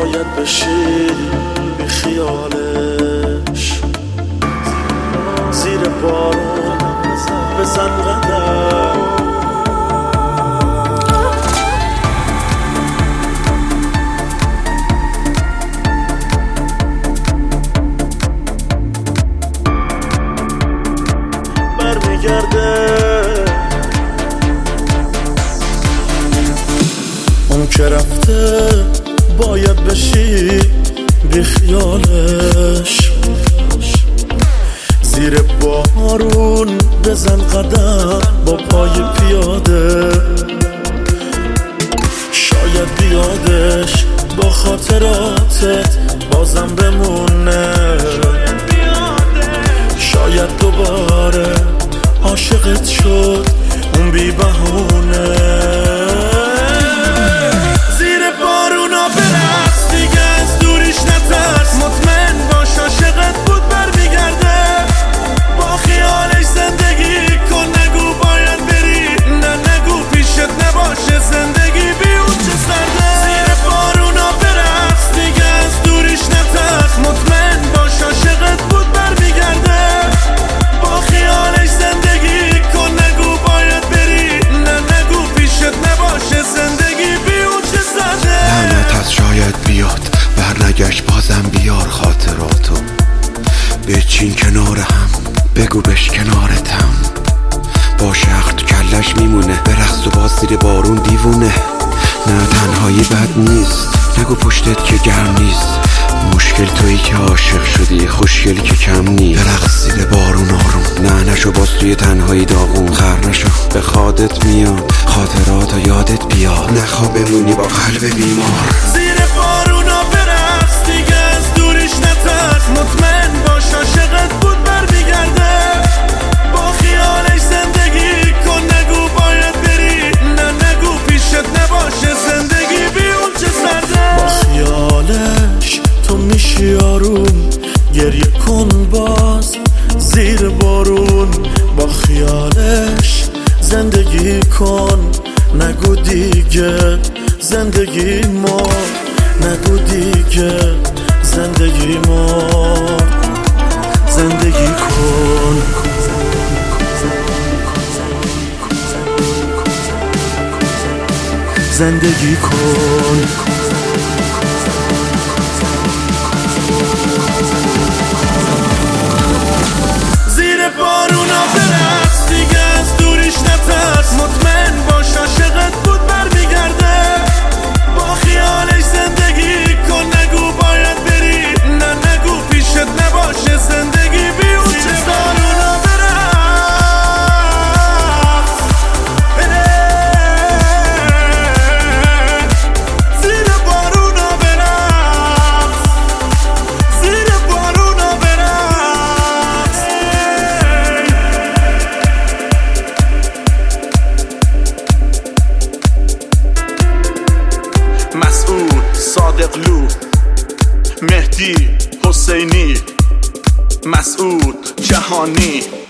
باید بشی بی خیالش، زیر بارون بزن قدم. برمیگرده اون که رفته، باید بشی بی خیالش، زیر بارون بزن قدم با پای پیاده. شاید بیادش با خاطراتت بازم بمونه، شاید دوباره عاشقت شد اون بی بهونه. زیر بارونا برقص دیگه، از دوریش نترس، مطمئن باش عاشقت بود برمیگرده. با خیالش زندگی کن، نگو باید بری، نه نگو پیشت نباشه زندگی بی اون چه سرده. زیر بارونا برقص دیگه، از دوریش نترس، مطمئن باش عاشقت بود برمیگرده. با خیالش زندگی کن، نگو باید بری، نه نگو پیشت نباشه زندگی بی اون چه سرده. لعنت از شاید بیاد برنگشت، بازم بیار خاطراتو، بچین کنار هم، بگو بش کنارتم. با شخص تو کلش میمونه، برقص و باز زیر بارون دیوونه. نه تنهایی بد نیست، نگو پشتت که گرم نیست. مشکل تویی که عاشق شدی، خوشگلی که کم نیست. برقص زیر بارون آروم، نه نشو باز توی تنهایی داغون. خر نشو به خودت میاد، خاطراتو یادت بیاد، نخوا بمونی با قلب بیمار. زیر بارونا برقص دیگه، از دوریش نترس، مطمئن باش عاشقت بود برمیگرده. با خیالش زندگی کن، نگو باید بری، نه نگو پیشت نباشه زندگی بی اون چه سرده. با خیالش تو میشی آروم، گریه کن باز زیر بارون. با خیالش زندگی کن، نگو دیگه زندگی ما، نگو دیگه زندگی ما. زندگی کن، زندگی کن. زیر بارونا برقص دیگه، از دوریش نترس، مطمئن باش عاشقت بود برمیگرده. با خیالش زندگی کن، نگو باید بری، نه نگو پیشت نباشه زندگی بی اون چه. بارونا برقص، زیر بارونا برقص، زیر بارونا برقص. مسعود صادقلو، مهدی حسینی، مسعود جهانی.